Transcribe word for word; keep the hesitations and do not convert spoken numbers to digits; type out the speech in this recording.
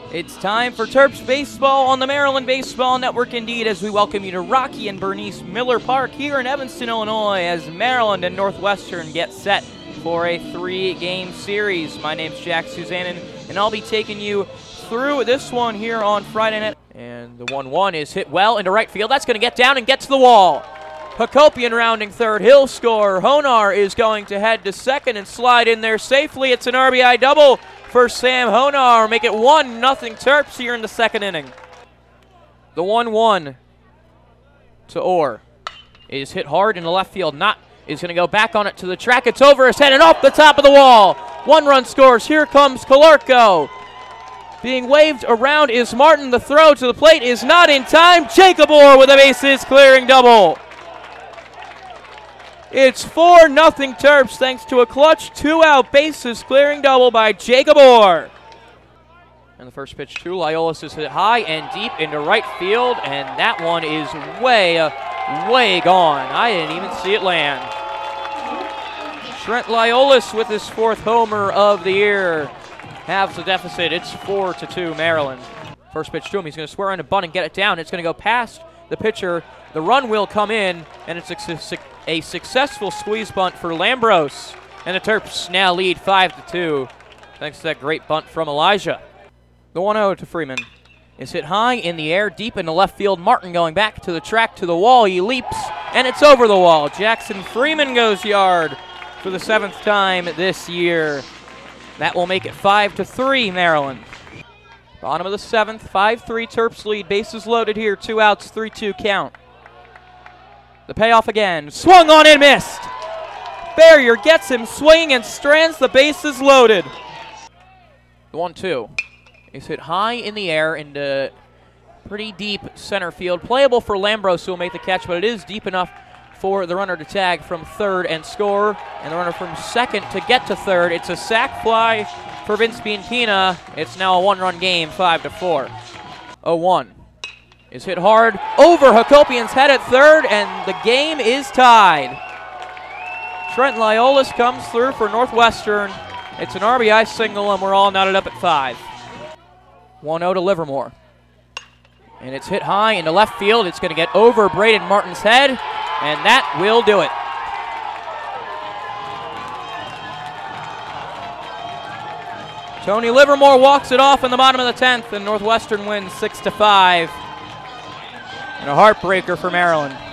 It's time for Terps Baseball on the Maryland Baseball Network indeed, as we welcome you to Rocky and Bernice Miller Park here in Evanston, Illinois, as Maryland and Northwestern get set for a three-game series. My name's Jack Suzanen, and I'll be taking you through this one here on Friday night. And the one one is hit well into right field. That's going to get down and get to the wall. Hakopian rounding third. He'll score. Honar is going to head to second and slide in there safely. It's an R B I double for Sam Honar. Make it one nothing Terps here in the second inning. The one one to Orr is hit hard in the left field. Knott is going to go back on it to the track. It's over his head and off the top of the wall. One run scores. Here comes Kalarko. Being waved around is Martin. The throw to the plate is not in time. Jacob Orr with a bases clearing double. It's four nothing Terps thanks to a clutch two-out bases clearing double by Jacob Orr. And the first pitch to Liolis is hit high and deep into right field, and that one is way, uh, way gone. I didn't even see it land. Trent Liolis with his fourth homer of the year halves the deficit. It's four to two Maryland. First pitch to him. He's going to swear on a bunt and get it down. It's going to go past the pitcher. The run will come in, and it's a, a successful squeeze bunt for Lambros. And the Terps now lead five to two, thanks to that great bunt from Elijah. The one oh to Freeman is hit high in the air, deep into left field. Martin going back to the track, to the wall. He leaps, and it's over the wall. Jackson Freeman goes yard for the seventh time this year. That will make it five to three Maryland. Bottom of the seventh, five three Terps lead. Bases loaded here, two outs, three two count. The payoff again. Swung on and missed. Barrier gets him swinging and strands the bases loaded. The one two is hit high in the air into pretty deep center field. Playable for Lambros, who will make the catch, but it is deep enough for the runner to tag from third and score. And the runner from second to get to third. It's a sac fly for Vince Bianchina. It's now a one-run game, five to four. oh one. Is hit hard over Hakopian's head at third, and the game is tied. Trent Liolis comes through for Northwestern. It's an R B I single, and we're all knotted up at five. one oh to Livermore. And it's hit high into left field. It's going to get over Braden Martin's head, and that will do it. Tony Livermore walks it off in the bottom of the tenth, and Northwestern wins six to five. And a heartbreaker for Maryland.